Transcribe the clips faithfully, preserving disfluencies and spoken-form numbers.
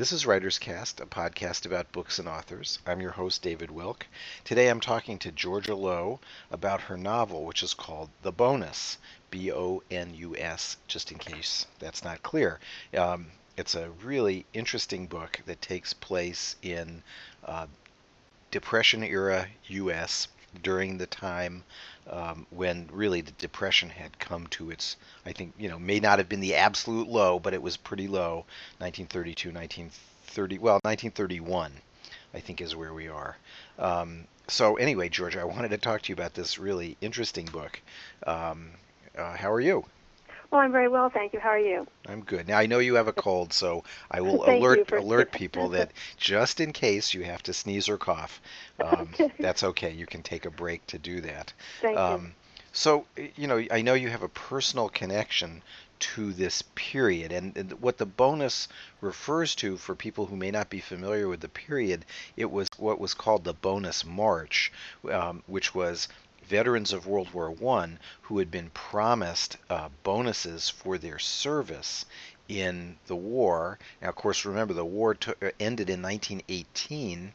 This is Writer's Cast, a podcast about books and authors. I'm your host, David Wilk. Today I'm talking to Georgia Lowe about her novel, which is called The Bonus, B O N U S, just in case that's not clear. Um, it's a really interesting book that takes place in uh, Depression era U S during the time um, when really the Depression had come to its, I think, you know, may not have been the absolute low, but it was pretty low. nineteen thirty-two, nineteen thirty, well, nineteen thirty-one, I think, is where we are. Um, so anyway, Georgia, I wanted to talk to you about this really interesting book. Um, uh, how are you? Well, I'm very well, thank you. How are you? I'm good. Now I know you have a cold, so I will Thank you alert for alert people that just in case you have to sneeze or cough, um, Okay. that's okay. You can take a break to do that. Thank you. Um, so, you know, I know you have a personal connection to this period, and, and what the bonus refers to for people who may not be familiar with the period, it was what was called the Bonus March, um, which was veterans of World War One who had been promised uh, bonuses for their service in the war. Now, of course, remember the war to- uh, ended in nineteen eighteen.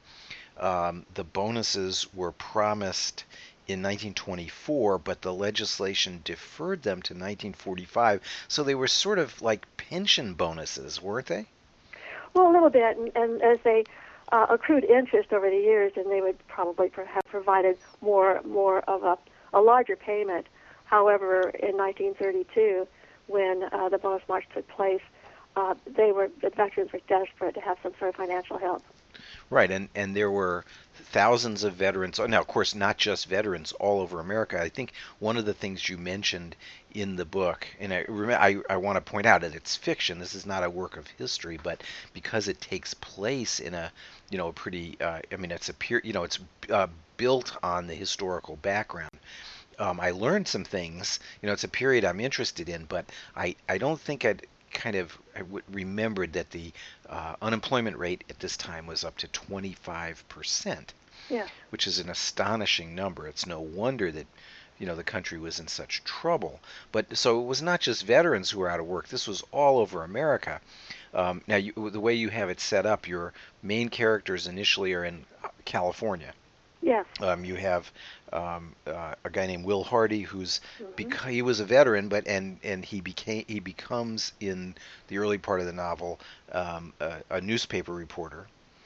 Um, the bonuses were promised in nineteen twenty-four, but the legislation deferred them to nineteen forty-five. So they were sort of like pension bonuses, weren't they? Well, a little bit, and, and as they uh, accrued interest over the years, and they would probably per- have provided more more of a, a larger payment. However, in nineteen thirty-two, when uh, the bonus march took place, uh, they were the veterans were desperate to have some sort of financial help. Right, and, and there were thousands of veterans. oh, Now, of course, not just veterans all over America. I think one of the things you mentioned in the book, and I, rem- I, I want to point out that it's fiction. This is not a work of history, but because it takes place in a, you know, a pretty, uh, I mean, it's a pure, you know, it's uh, built on the historical background. Um, I learned some things. You know, it's a period I'm interested in, but I, I don't think I'd kind of I w- remembered that the uh, unemployment rate at this time was up to twenty-five percent, Yeah. which is an astonishing number. It's no wonder that you know the country was in such trouble. But so it was not just veterans who were out of work. This was all over America. Um, now, you, the way you have it set up, your main characters initially are in uh, California. Yes. Um, you have um, uh, a guy named Will Hardy, who's Mm-hmm. bec- he was a veteran, but and and he became he becomes in the early part of the novel um, a, a newspaper reporter,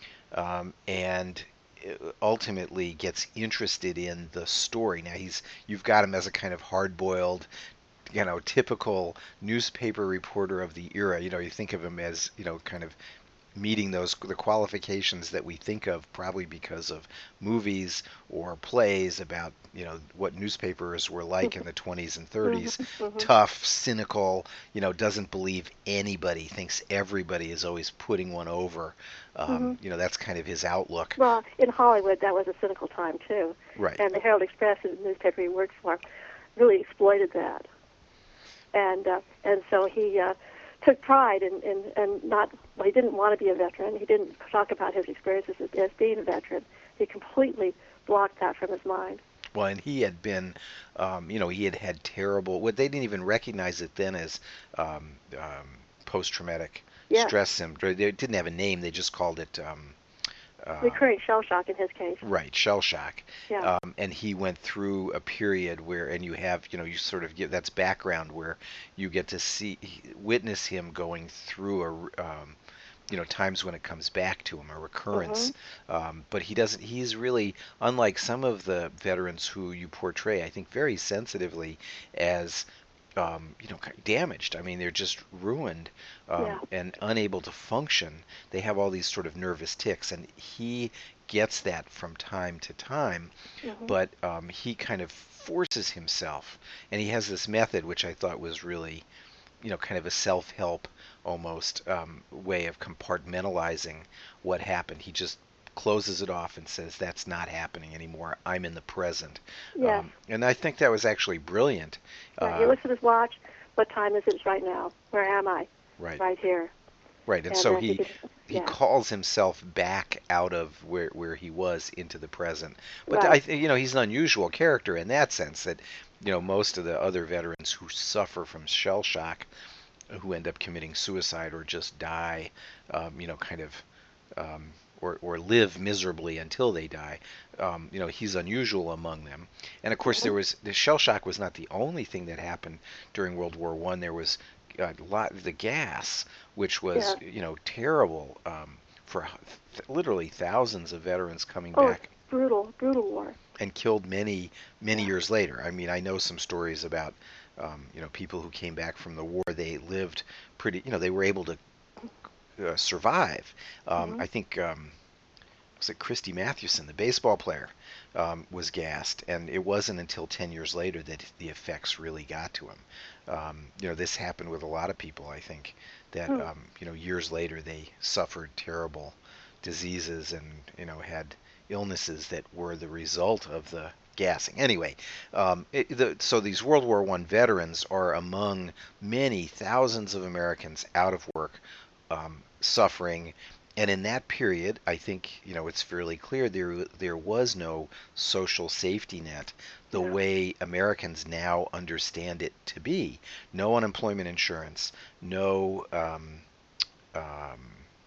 um, and uh, ultimately gets interested in the story. Now he's you've got him as a kind of hard-boiled, you know, typical newspaper reporter of the era. You know, you think of him as you know, kind of meeting those the qualifications that we think of probably because of movies or plays about you know what newspapers were like in the twenties and thirties. Mm-hmm. Mm-hmm. Tough, cynical, you know, doesn't believe anybody, thinks everybody is always putting one over. Mm-hmm. Um, you know, that's kind of his outlook. Well, in Hollywood, that was a cynical time too, Right. and the Herald Express, the newspaper he worked for, really exploited that. And uh, and so he uh, took pride in, in, in not, well, he didn't want to be a veteran. He didn't talk about his experiences as, as being a veteran. He completely blocked that from his mind. Well, and he had been, um, you know, he had had terrible. What they didn't even recognize it then as um, um, post-traumatic Yes. stress syndrome. They didn't have a name. They just called it um, uh, Recurring shell shock in his case. right, shell shock. Yeah. Um, and he went through a period where, and you have, you know, you sort of get that's background where you get to see, witness him going through a, um, you know, times when it comes back to him, a recurrence. Um, but he doesn't. He's really unlike some of the veterans who you portray, I think, very sensitively as um, you know, kind of damaged. I mean, they're just ruined um, Yeah. and unable to function. They have all these sort of nervous tics, and he gets that from time to time. Mm-hmm. But um, he kind of forces himself, and he has this method which I thought was really, you know, kind of a self-help almost um, way of compartmentalizing what happened. He just closes it off and says, "That's not happening anymore. I'm in the present." Yes. Um, and I think that was actually brilliant. Right. He Uh, looks at his watch. What time is it right now? Where am I? right, Right here. right. And And so then he he could, he yeah. calls himself back out of where where he was into the present. But I Right. think you know he's an unusual character in that sense that you know most of the other veterans who suffer from shell shock who end up committing suicide or just die, um, you know, kind of, um, or, or live miserably until they die. Um, you know, he's unusual among them. And of course, Mm-hmm. there was the shell shock was not the only thing that happened during World War One. There was a lot the gas, which was Yes. you know terrible um, for th- literally thousands of veterans coming Oh, it's back brutal, brutal war. and killed many many Yeah. years later. I mean, I know some stories about um, you know people who came back from the war. They lived pretty, you know, they were able to uh, survive. Um, Mm-hmm. I think um, was it Christy Mathewson, the baseball player, um, was gassed, and it wasn't until ten years later that the effects really got to him. Um, you know, this happened with a lot of people. I think that Hmm. um, you know years later they suffered terrible diseases and you know had illnesses that were the result of the gassing. Anyway, um, it, the, so these World War One veterans are among many thousands of Americans out of work, um, suffering, and in that period, I think you know it's fairly clear there there was no social safety net the Yeah. way Americans now understand it to be. No unemployment insurance, no um, um,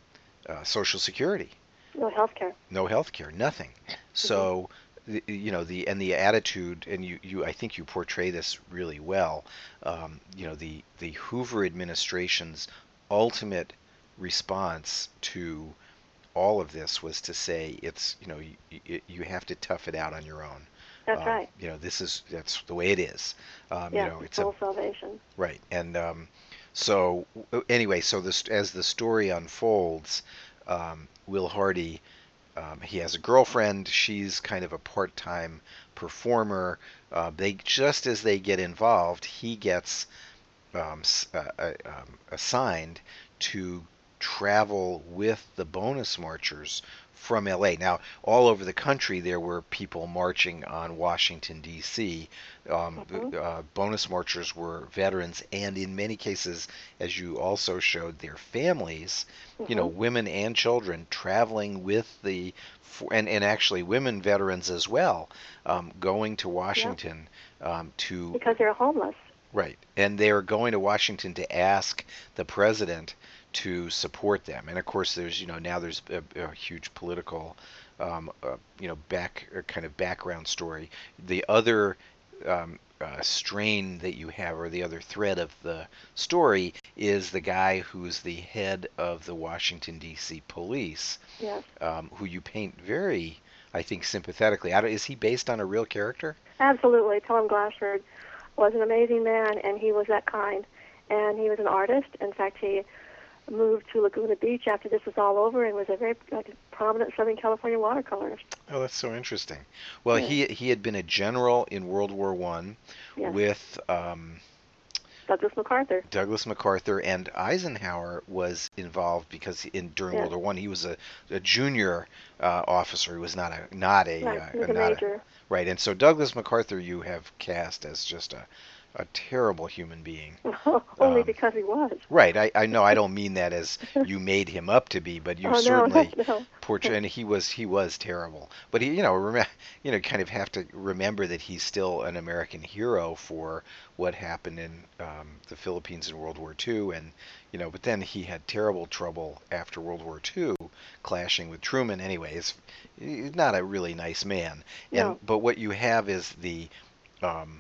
uh, Social Security, No health care. no health care, nothing. Mm-hmm. So, the, you know, the and the attitude, and you, you, I think you portray this really well. Um, you know, the the Hoover administration's ultimate response to all of this was to say it's you know you, you have to tough it out on your own. That's Um, right. you know, this is that's the way it is. Um, you Yeah, know, the it's a soul salvation. right, and um, so anyway, so this as the story unfolds, um, Will Hardy, um, he has a girlfriend. She's kind of a part-time performer. Uh, they just as they get involved, he gets um, uh, uh, um, assigned to travel with the bonus marchers from L A. Now, all over the country, there were people marching on Washington, D C. Um, Mm-hmm. uh, bonus marchers were veterans, and in many cases, as you also showed, their families, you know, Mm-hmm. women and children traveling with the, and, and actually women veterans as well, um, going to Yeah, Washington um, to because they're homeless. right. And they're going to Washington to ask the president to support them. And of course, there's, you know, now there's a, a huge political, um, uh, you know, back uh, kind of background story. The other um, uh, strain that you have, or the other thread of the story, is the guy who's the head of the Washington, D C police, Yes, um, who you paint very, I think, sympathetically. I don't, is he based on a real character? absolutely. Tom Glassford was an amazing man, and he was that kind. And he was an artist. In fact, he moved to Laguna Beach after this was all over and was a very like, prominent Southern California watercolorist. Oh, that's so interesting. Well, Yes, he he had been a general in World War One yes. with um, Douglas MacArthur. Douglas MacArthur, and Eisenhower was involved because in during Yes, World War One he was a, a junior uh, officer. He was not a not a right. He uh, was a not a major. right. And so Douglas MacArthur you have cast as just a a terrible human being. Only Um, because he was. Right. I, I know I don't mean that as you made him up to be, but you Oh no, no, certainly no. portray and he was he was terrible. But he you know rem- you know kind of have to remember that he's still an American hero for what happened in um, the Philippines in World War Two, and you know but then he had terrible trouble after World War Two, clashing with Truman. Anyways, he's not a really nice man. And No. but what you have is the um,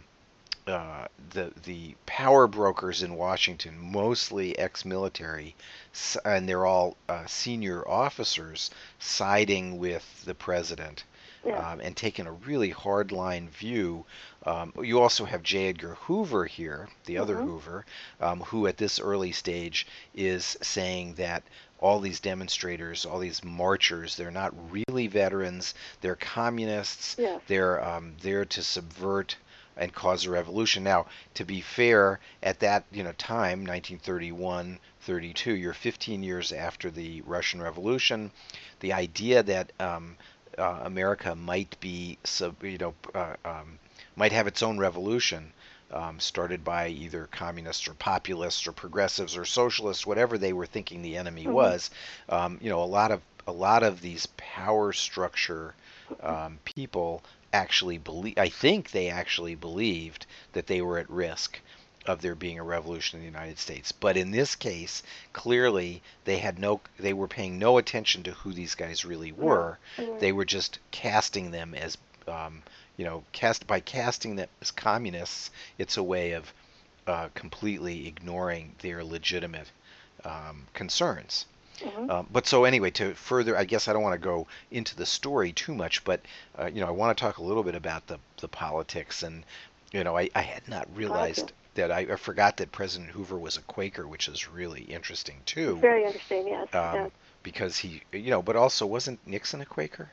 uh, the the power brokers in Washington, mostly ex-military, s- and they're all uh, senior officers siding with the president Yes. um, and taking a really hardline view. Um, you also have J. Edgar Hoover here, the other Mhm. Hoover, um, who at this early stage is saying that all these demonstrators, all these marchers, they're not really veterans. They're communists. Yes. They're um, there to subvert and cause a revolution. Now, to be fair, at that you know time, nineteen thirty-one, thirty-two, you're fifteen years after the Russian Revolution. The idea that um, uh, America might be, sub, you know, uh, um, might have its own revolution, um, started by either communists or populists or progressives or socialists, whatever they were thinking the enemy Mhm. was. Um, you know, a lot of a lot of these power structure um, people actually believe. I think they actually believed that they were at risk of there being a revolution in the United States. But in this case, clearly they had no, they were paying no attention to who these guys really were. No. Mm-hmm. They were just casting them as, um, you know, cast by casting them as communists. It's a way of uh, completely ignoring their legitimate um, concerns. Mm-hmm. Um, but so anyway, to further, I guess I don't want to go into the story too much, but uh, you know, I want to talk a little bit about the the politics. And you know, I, I had not realized Gotcha. that I, I forgot that President Hoover was a Quaker, which is really interesting too. Very interesting, yes. Um, yes. because he, you know, but also wasn't Nixon a Quaker?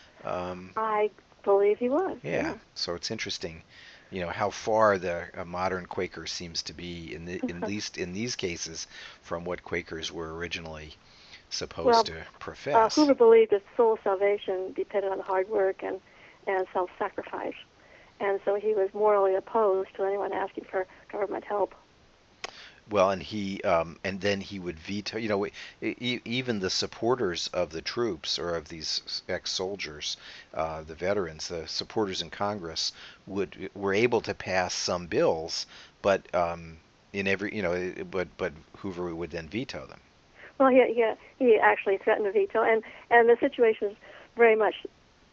Um, I believe he was. yeah, Yeah. so it's interesting, you know, how far the uh, modern Quaker seems to be, in the, at least in these cases, from what Quakers were originally supposed Well, to Uh, profess. Hoover believed that soul salvation depended on hard work and, and self-sacrifice. And so he was morally opposed to anyone asking for government help. Well, and he, um, and then he would veto. You know, e- e- even the supporters of the troops or of these ex-soldiers, uh, the veterans, the supporters in Congress, would were able to pass some bills, but um, in every, you know, but but Hoover would then veto them. Well, he, he, he actually threatened to veto, and, and the situation is very much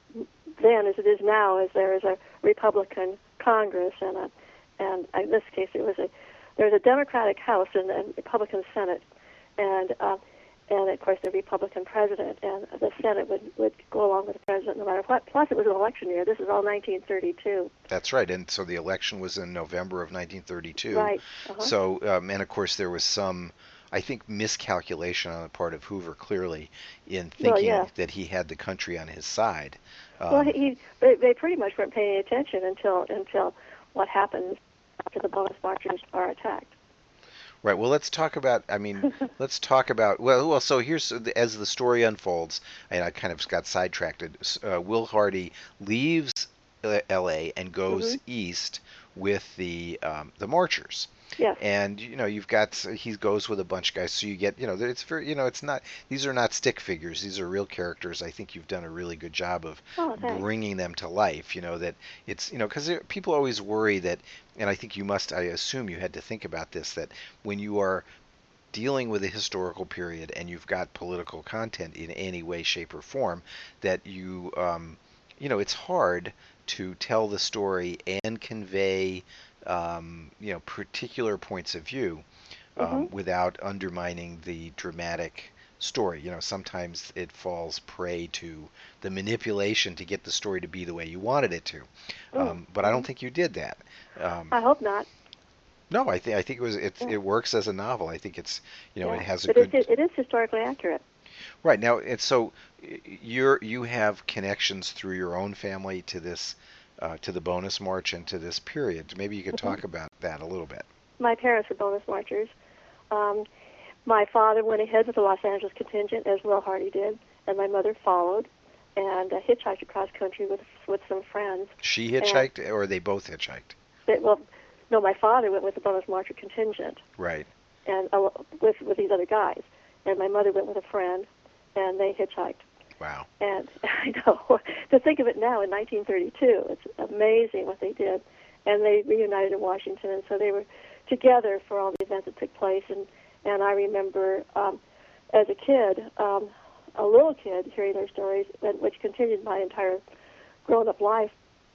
then as it is now, as there is a Republican Congress, and a, and in this case it was a, there's a Democratic House and a Republican Senate, and uh, and of course the Republican President, and the Senate would, would go along with the President no matter what. Plus it was an election year. This is all nineteen thirty-two. That's right, and so the election was in November of nineteen thirty-two. Right. Uh-huh. So, um, and of course there was some, I think, miscalculation on the part of Hoover, clearly, in Well, thinking yeah. that he had the country on his side. Um, Well, he, he they, they pretty much weren't paying attention until until what happens after the bonus marchers are attacked. Right. Well, let's talk about. I mean, let's talk about. Well, well. So here's as the story unfolds, and I kind of got sidetracked. Uh, Will Hardy leaves uh, L A and goes Mm-hmm. east with the um, the marchers. Yes. And you know, you've got he goes with a bunch of guys, so you get, you know, it's very, you know, it's not, these are not stick figures, these are real characters. I think you've done a really good job of Oh, thanks. bringing them to life. You know that it's, you know, because people always worry that, and I think you must, I assume you had to think about this, that when you are dealing with a historical period and you've got political content in any way, shape, or form, that you, um, you know, it's hard to tell the story and convey, um, you know, particular points of view um, Mm-hmm. without undermining the dramatic story. You know, sometimes it falls prey to the manipulation to get the story to be the way you wanted it to. Um, but I don't Mm-hmm. think you did that. Um, I hope not. no, I think I think it was it. Yeah. It works as a novel. I think it's, you know, Yeah. it has a But good. it's, it is historically accurate. Right now, it's so y- you're you have connections through your own family to this, uh, to the bonus march and to this period. Maybe you could Mm-hmm. talk about that a little bit. My parents were bonus marchers. Um, my father went ahead with the Los Angeles contingent, as Will Hardy did, and my mother followed and uh, hitchhiked across country with with some friends. She hitchhiked, or they both hitchhiked. They, well, no, my father went with the bonus marcher contingent, Right. and uh, with with these other guys, and my mother went with a friend, and they hitchhiked. Wow. And I know, to think of it now in nineteen thirty-two, it's amazing what they did. And they reunited in Washington, and so they were together for all the events that took place. And, and I remember um, as a kid, um, a little kid, hearing their stories, and, which continued my entire grown-up life.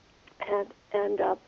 And, and uh,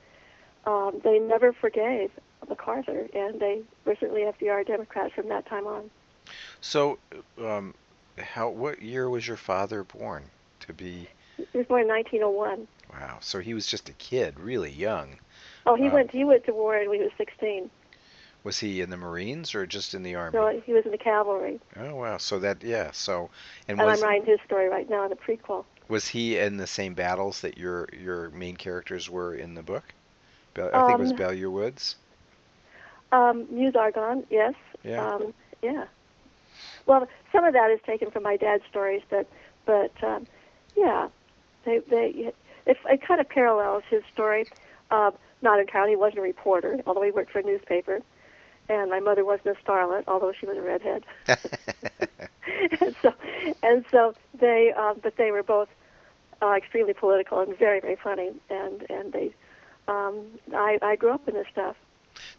um, they never forgave MacArthur, and they were certainly F D R Democrats from that time on. So, um, how? What year was your father born? To be. He was born in nineteen oh one. Wow. So he was just a kid, really young. Oh, he Um, went he went to war when he was sixteen. Was he in the Marines or just in the Army? No, he was in the cavalry. Oh wow. So that, yeah. So, and And was I'm writing his story right now in the prequel. was he in the same battles that your your main characters were in the book? Bel- I think it was Um, Belleau Woods. Um, Meuse Argonne, yes. Yeah. Um, yeah. Well, some of that is taken from my dad's stories, but but um, yeah, they they it, it kind of parallels his story. Uh, not entirely. He wasn't a reporter, although he worked for a newspaper. And my mother wasn't a starlet, although she was a redhead. and so, and so they, uh, but they were both uh, extremely political and very, very funny. And and they, um, I, I grew up in this stuff.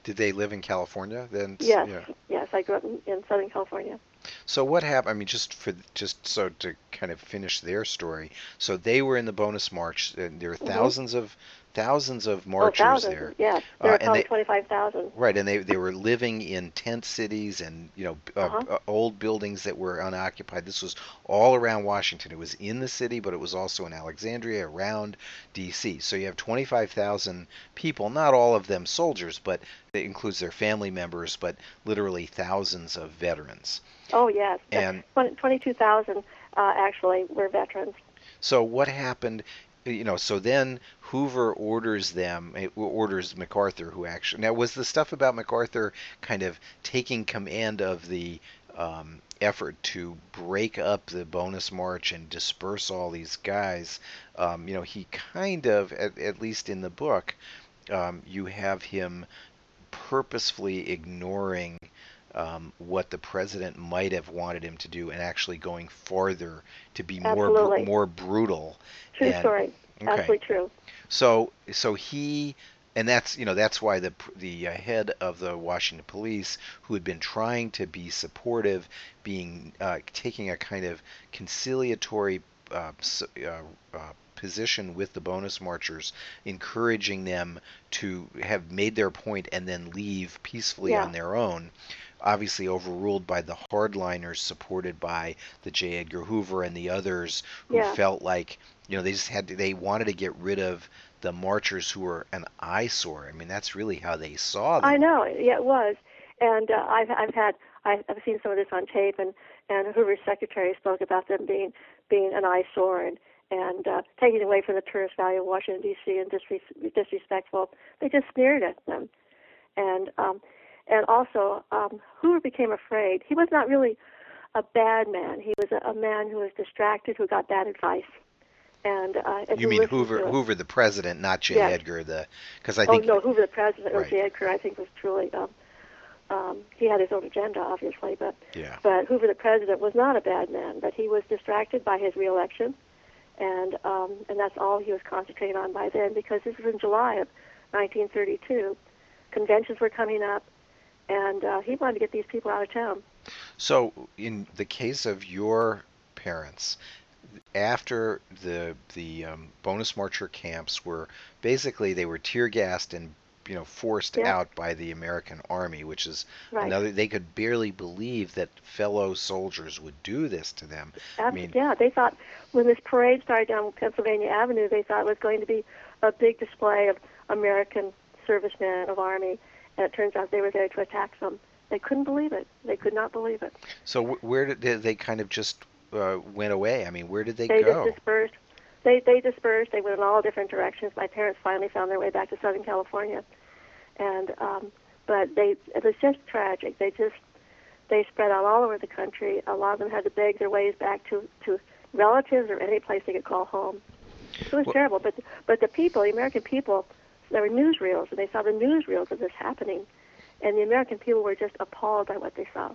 Did they live in California then? Yes, Yeah. yes, I grew up in, in Southern California. So what happened? I mean, just for just so to kind of finish their story. So they were in the bonus march, and there were Hmm. thousands of thousands of Oh, marchers thousands, there, yes. There uh, were and probably they twenty-five thousand. right, and they they were living in tent cities and you know uh, Uh-huh. uh, old buildings that were unoccupied. This was all around Washington. It was in the city, but it was also in Alexandria, around D C. So you have twenty-five thousand people, not all of them soldiers, but it includes their family members, but literally thousands of veterans. Oh, yes. The And twenty, twenty-two thousand uh, actually were veterans. so what happened? You know, so then Hoover orders them, eh, orders MacArthur, who actually now was the stuff about MacArthur kind of taking command of the um, effort to break up the bonus march and disperse all these guys. Um, you know, he kind of, at, at least in the book, um, you have him purposefully ignoring um, what the president might have wanted him to do and actually going farther to be more br- Absolutely. more brutal. True And story. okay, Absolutely true. so so he and that's you know that's why the the uh, head of the Washington police, who had been trying to be supportive, being uh, taking a kind of conciliatory uh, uh, uh, position with the bonus marchers, encouraging them to have made their point and then leave peacefully Yeah. on their own, obviously overruled by the hardliners supported by the J. Edgar Hoover and the others who Yeah. felt like you know they just had to, they wanted to get rid of the marchers who were an eyesore. I mean, that's really how they saw I them. know. Yeah, it was. And uh, I've I've had I've, I've seen some of this on tape, and and Hoover's secretary spoke about them being being an eyesore and and uh, taking away from the tourist value of Washington D C and disres- disrespectful. They just sneered at them, and um, and also um, Hoover became afraid. He was not really a bad man. He was a, a man who was distracted, who got bad advice, and uh, and You who mean listened Hoover, to it. Hoover the president, not J. Yes. Edgar the, because I Oh think no, Hoover the president or right, J. Edgar, I think was truly. Um, um, he had his own agenda, obviously, but yeah. but Hoover the president was not a bad man, but he was distracted by his reelection, and um, and that's all he was concentrating on by then, because this was in July of nineteen thirty-two. Conventions were coming up, and uh, he wanted to get these people out of town. So in the case of your parents, after the the um, bonus marcher camps were basically they were tear gassed and you know forced Yeah, out by the American army, which is right. another. They could barely believe that fellow soldiers would do this to them. I Ab- mean, yeah, they thought when this parade started down Pennsylvania Avenue, they thought it was going to be a big display of American servicemen of Army, and it turns out they were there to attack them. They couldn't believe it. They could not believe it. so wh- where did they, they kind of just uh, went away? I mean, where did they They just go? dispersed. They they dispersed. They went in all different directions. My parents finally found their way back to Southern California, and um, but they it was just tragic. They just they spread out all over the country. A lot of them had to beg their ways back to to relatives or any place they could call home. It was Well, terrible. But but the people, the American people, there were newsreels, and they saw the newsreels of this happening, and the American people were just appalled by what they saw.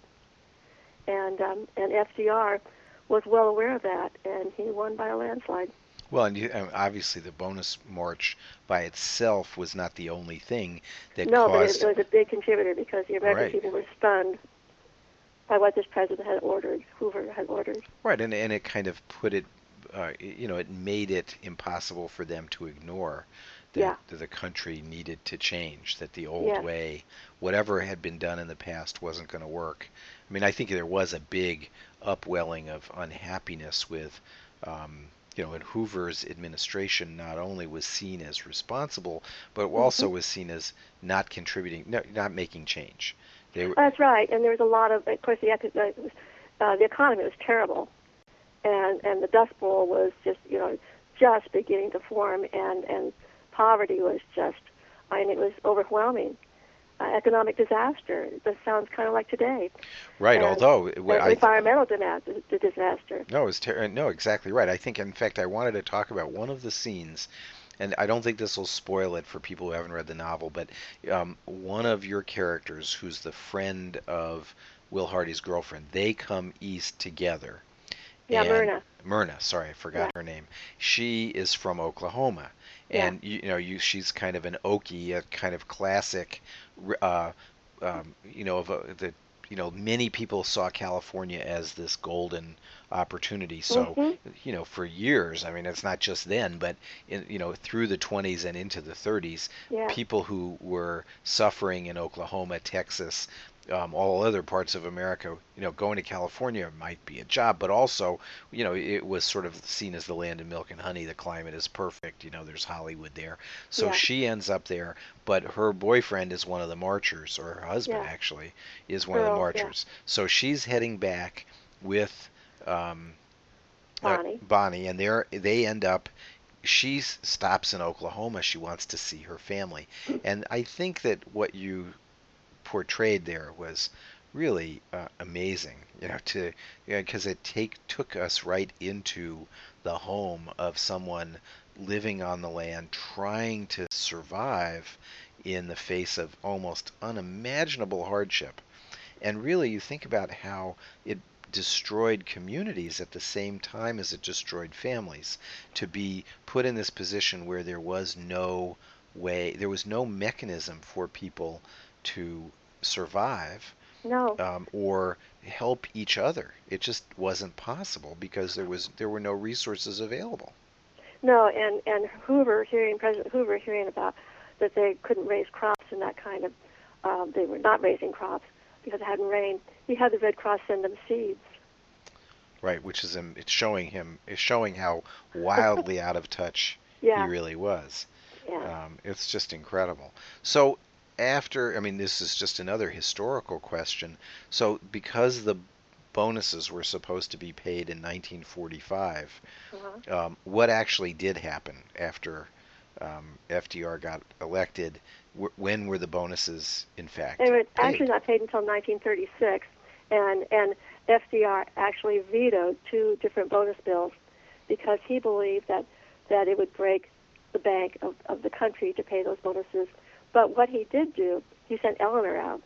And um, and F D R was well aware of that, and he won by a landslide. well, and you, um, obviously the bonus march by itself was not the only thing that No, but it, caused. it was a big contributor because the American Right. people were stunned by what this president had ordered, Hoover had ordered. Right, and and it kind of put it, uh, you know, it made it impossible for them to ignore that, Yeah. that the country needed to change, that the old Yes. way, whatever had been done in the past, wasn't going to work. I mean, I think there was a big upwelling of unhappiness with, um, you know, and Hoover's administration not only was seen as responsible, but Hmm. also was seen as not contributing, no, not making change. They were, That's right, and there was a lot of, of course, the epi- uh, uh, the economy was terrible, and and the Dust Bowl was just, you know, just beginning to form, and and poverty was just, I mean, it was overwhelming. Uh, economic disaster. This sounds kind of like today. right, And although it, uh, I, environmental disaster. disaster. No, it's ter- no, exactly right. I think, in fact, I wanted to talk about one of the scenes, and I don't think this will spoil it for people who haven't read the novel, but um, one of your characters, who's the friend of Will Hardy's girlfriend, they come east together. Yeah, And Myrna. Myrna, sorry, I Yeah. forgot her name. She is from Oklahoma, Yeah. and you, you know, you she's kind of an Okie, a kind of classic, uh, um, you know, of a, the you know, many people saw California as this golden opportunity. So, Mhm. you know, for years, I mean, it's not just then, but in, you know, through the twenties and into the thirties, Yeah. people who were suffering in Oklahoma, Texas, um, all other parts of America, you know, going to California might be a job, but also, you know, it was sort of seen as the land of milk and honey. The climate is perfect. You know, there's Hollywood there. So Yeah. she ends up there, but her boyfriend is one of the marchers, or her husband Yeah. actually is one of the Earl. Yeah. marchers. So she's heading back with um, uh, Bonnie. Bonnie, and they they end up. She stops in Oklahoma. She wants to see her family, and I think that what you portrayed there was really uh, amazing. You know, to because you know, it take took us right into the home of someone living on the land, trying to survive in the face of almost unimaginable hardship. And really, you think about how it destroyed communities at the same time as it destroyed families. To be put in this position where there was no way, there was no mechanism for people to survive, No. um, or help each other. It just wasn't possible because there was there were no resources available. No. And and Hoover hearing President Hoover hearing about that they couldn't raise crops and that kind of um, they were not raising crops because it hadn't rained. He had the Red Cross send them seeds. Right, which is um, it's showing him it's showing how wildly out of touch he Yeah. really was. Yeah. Um, it's just incredible. So after, I mean, this is just another historical question. So because the bonuses were supposed to be paid in nineteen forty-five, Uh-huh. um, what actually did happen after um, F D R got elected? W- when were the bonuses in They fact were actually paid? not paid until nineteen thirty-six, and and F D R actually vetoed two different bonus bills because he believed that that it would break the bank of, of the country to pay those bonuses. But what he did do, he sent Eleanor out,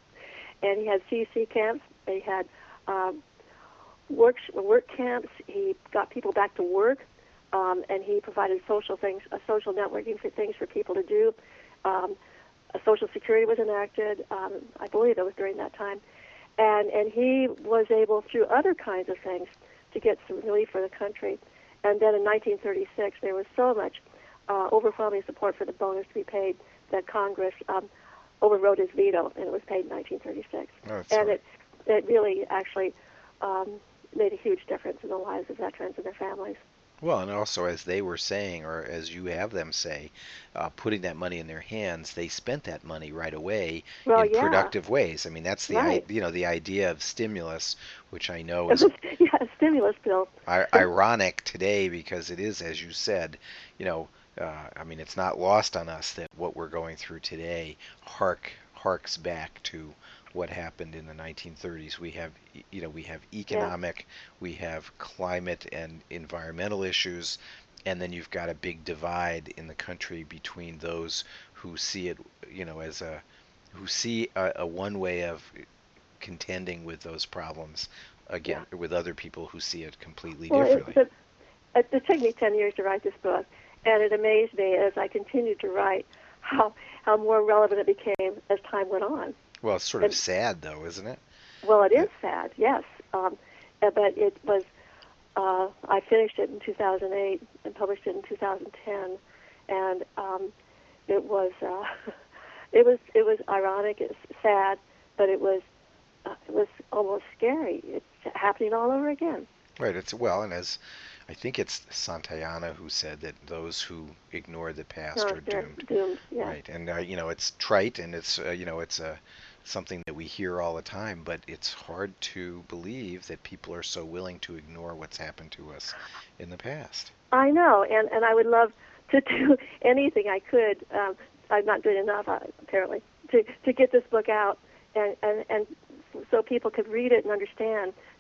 and he had C C camps. He had um, work work camps. He got people back to work, um, and he provided social things, uh, social networking for things for people to do. Um, a Social Security was enacted. Um, I believe it was during that time, and and he was able through other kinds of things to get some relief for the country. And then in nineteen thirty-six, there was so much uh, overwhelming support for the bonus to be paid that Congress um, overrode his veto, and it was paid in nineteen thirty-six. Oh, that's And right. it it really actually um, made a huge difference in the lives of veterans and their families. Well, and also, as they were saying, or as you have them say, uh, putting that money in their hands, they spent that money right away Well, in yeah, productive ways. I mean, that's the i- right. you know the idea of stimulus, which I know It is was yeah, a stimulus bill. I- ironic today because it is, as you said, you know, uh, I mean, it's not lost on us that what we're going through today hark harks back to what happened in the nineteen thirties. We have, y- you know, we have Yeah, economic, we have climate and environmental issues, and then you've got a big divide in the country between those who see it, you know, as a who see a, a one way of contending with those problems yeah. again with other people who see it completely Well, it, differently. the, it, it took me ten years to write this book, and it amazed me as I continued to write how how more relevant it became as time went on. Well, it's sort of And sad though, isn't it? well, it is That sad, yes, um, uh, but it was. Uh, I finished it in two thousand eight and published it in two thousand ten, and um, it was uh, it was it was ironic, it's sad, but it was uh, it was almost scary. It's happening all over again. right, it's well, and as I think it's Santayana who said that those who ignore the past No, are they're doomed. doomed. Yeah, Right, and uh, you know it's trite and it's uh, you know it's a something that we hear all the time, but it's hard to believe that people are so willing to ignore what's happened to us in the past. I know, and and I would love to do anything I could. Um, I'm not doing enough, uh, apparently, to to get this book out, and and and so people could read it and understand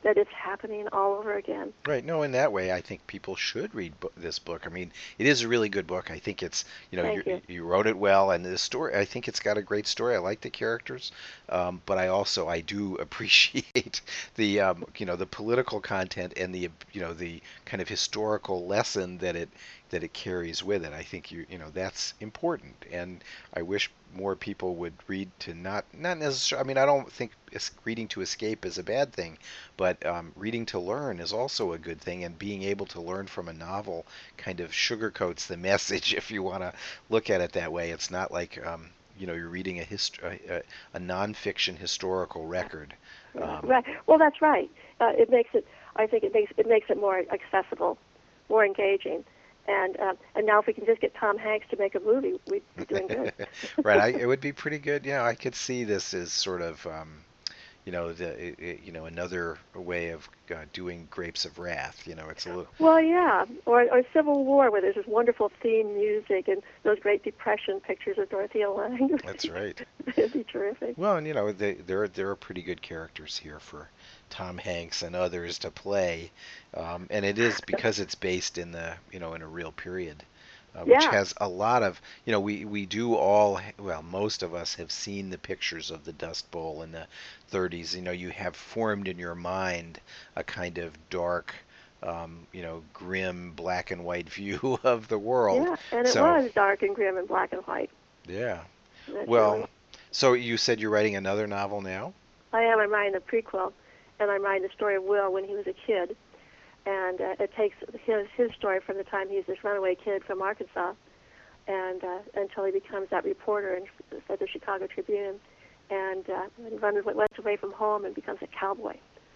that it's happening all over again. Right. No, in that way, I think people should read bo- this book. I mean, it is a really good book. I think it's, you know, you Thank you. you wrote it well, and the story. I think it's got a great story. I like the characters, um, but I also I do appreciate the, um, you know, the political content and the, you know, the kind of historical lesson that it that it carries with it. I think you, you know, that's important, and I wish more people would read to not not necessarily. I mean, I don't think es- reading to escape is a bad thing, but um, reading to learn is also a good thing, and being able to learn from a novel kind of sugarcoats the message, if you want to look at it that way. It's not like um, you know you're reading a, hist- a, a, a nonfiction historical record. Right. Um, Right. Well, that's right. Uh, it makes it. I think it makes it makes it more accessible, more engaging. And uh, and now if we can just get Tom Hanks to make a movie, we'd be doing good. right, I, it would be pretty good. You know, I could see this as sort of um, you know the it, it- you know another way of uh, doing Grapes of Wrath. You know, it's a little Well, yeah, or or Civil War, where there's this wonderful theme music and those great Depression pictures of Dorothea Lange. that's right. It'd be terrific. Well, and you know, they, there are there are pretty good characters here for Tom Hanks and others to play, um, and it is because it's based in the you know in a real period, uh, which Yeah, has a lot of you know we we do all well most of us have seen the pictures of the Dust Bowl in the thirties. You know, you have formed in your mind a kind of dark. Um, you know, grim black and white view of the world. yeah, and it So, was dark and grim and black and white. yeah. It really Well, was. so you said you're writing another novel now? I am. I'm writing a prequel, and I'm writing the story of Will when he was a kid, and uh, it takes his his story from the time he's this runaway kid from Arkansas, and uh, until he becomes that reporter in, at the Chicago Tribune, and uh, when he runs runs away from home and becomes a cowboy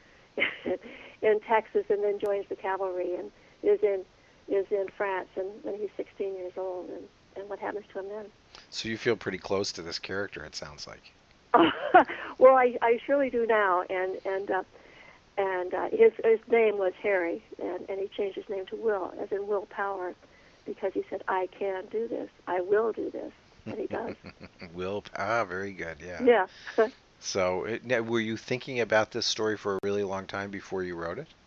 in Texas, and then joins the cavalry and is in is in France, and when he's sixteen years old, and, and what happens to him then. So you feel pretty close to this character, it sounds like. Well, I, I surely do now, and and uh, and uh, his his name was Harry, and, and he changed his name to Will, as in willpower, because he said, "I can do this, I will do this," and he does. Will, ah, very good, yeah. Yeah. So, it, now, were you thinking about this story for a really long time before you wrote it?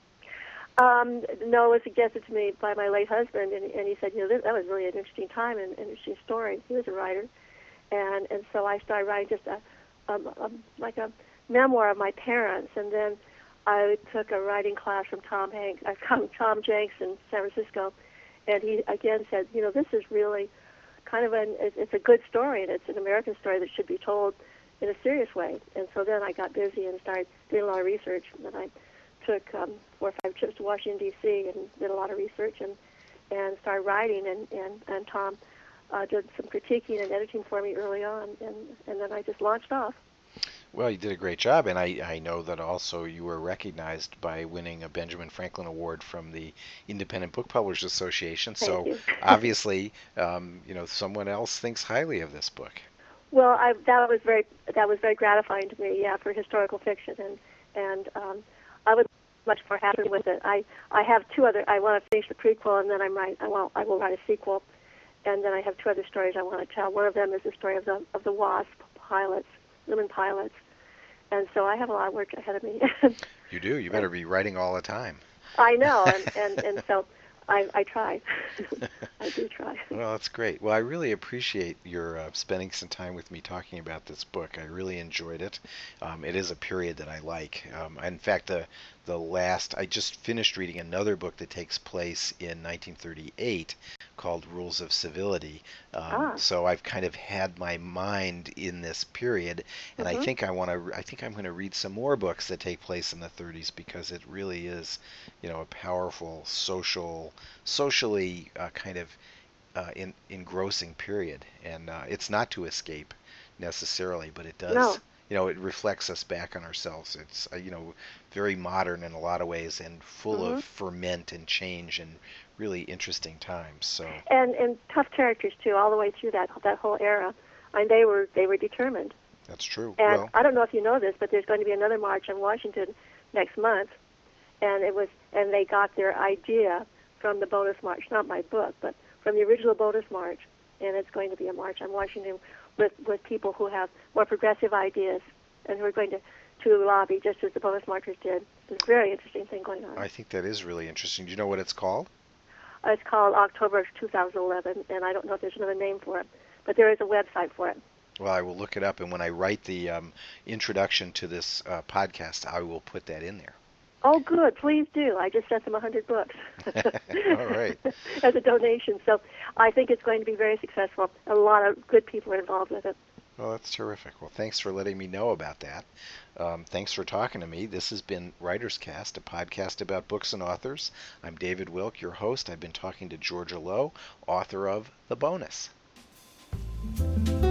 Um, no, it was suggested to me by my late husband, and, and he said, you know, this, that was really an interesting time and an interesting story. He was a writer, and and so I started writing just a, um, a like a memoir of my parents, and then I took a writing class from Tom Hanks, uh, from Tom Jenks in San Francisco, and he again said, you know, this is really kind of an it's it's a good story, and it's an American story that should be told in a serious way. And so then I got busy and started doing a lot of research, and I took um, four or five trips to Washington, D C, and did a lot of research and, and started writing. And, and, and Tom uh, did some critiquing and editing for me early on, and, and then I just launched off. Well, you did a great job, and I, I know that also you were recognized by winning a Benjamin Franklin Award from the Independent Book Publishers Association. Thank So you. obviously, um, you know, someone else thinks highly of this book. Well, I, that was very that was very gratifying to me, yeah, for historical fiction, and and um, I would much more happy with it. I, I have two other. I want to finish the prequel, and then I'm write. I will I will write a sequel, and then I have two other stories I want to tell. One of them is the story of the of the WASP pilots, women pilots, and so I have a lot of work ahead of me. You do. You better be writing all the time. I know, and and, and so I I try. I do try. Well, that's great. Well, I really appreciate your uh, spending some time with me talking about this book. I really enjoyed it. Um, it is a period that I like. Um, in fact, the the last I just finished reading another book that takes place in nineteen thirty-eight called Rules of Civility. Um, Ah. So I've kind of had my mind in this period, and I Mhm. think I want to. I think I'm going to read some more books that take place in the thirties because it really is, you know, a powerful social, socially uh, kind of uh, in, engrossing period, and uh, it's not to escape necessarily, but it does. No. You know, it reflects us back on ourselves. It's uh, you know very modern in a lot of ways and full Mhm. of ferment and change and really interesting times. So And and tough characters too, all the way through that that whole era. And they were they were determined. that's true. And Well, I don't know if you know this, but there's going to be another march in Washington next month, and it was and they got their idea from the bonus march, not my book, but from the original bonus march, and it's going to be a march on Washington with with people who have more progressive ideas and who are going to to lobby just as the bonus marchers did It's a very interesting thing going on. I think that is really interesting. Do you know what it's called? Uh, it's called October two thousand eleven, and I don't know if there's another name for it, but there is a website for it. Well, I will look it up, and when I write the um, introduction to this uh, podcast, I will put that in there. Oh, good. Please do. I just sent them one hundred books All right. as a donation. So I think it's going to be very successful. A lot of good people are involved with it. Well, that's terrific. Well, thanks for letting me know about that. Um, thanks for talking to me. This has been Writer's Cast, a podcast about books and authors. I'm David Wilk, your host. I've been talking to Georgia Lowe, author of The Bonus.